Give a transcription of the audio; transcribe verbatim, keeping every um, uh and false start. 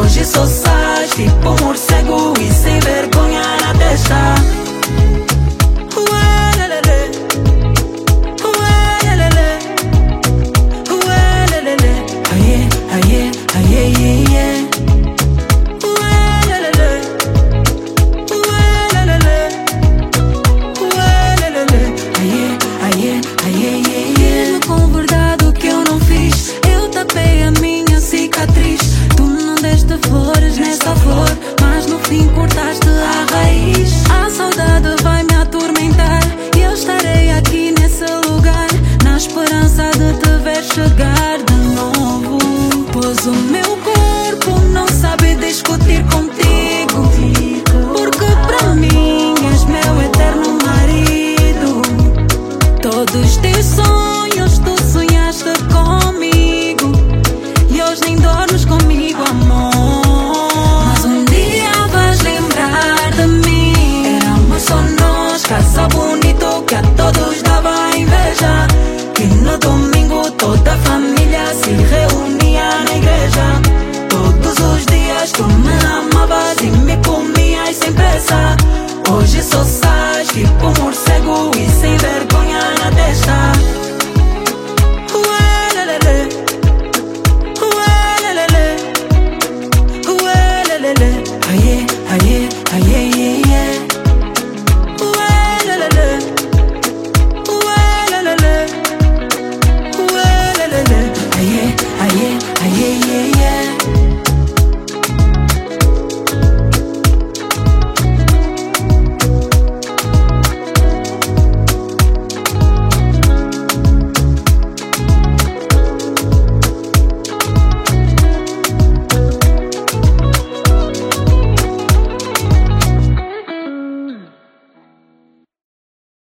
Hoje só sais tipo um morcego e sem vergonha na testa. Diz-me com verdade o que eu não fiz. Eu tapei a minha cicatriz. Tu não deste flores nessa flor, mas no fim cortaste a raiz. A saudade vai me atormentar e eu estarei aqui nesse lugar, na esperança de te ver chegar de novo. Pois o meu corpo não sabe discutir contigo, porque para mim és meu eterno marido. Todos teus sonhos tu sonhaste comigo e hoje nem dormes comigo, amor. Mas um dia vais lembrar de mim. Éramos só nós, casa bonito que a todos dava inveja. Que no domingo toda a família se reunia na igreja. Todos os dias tu me amavas e me comias sem pressa.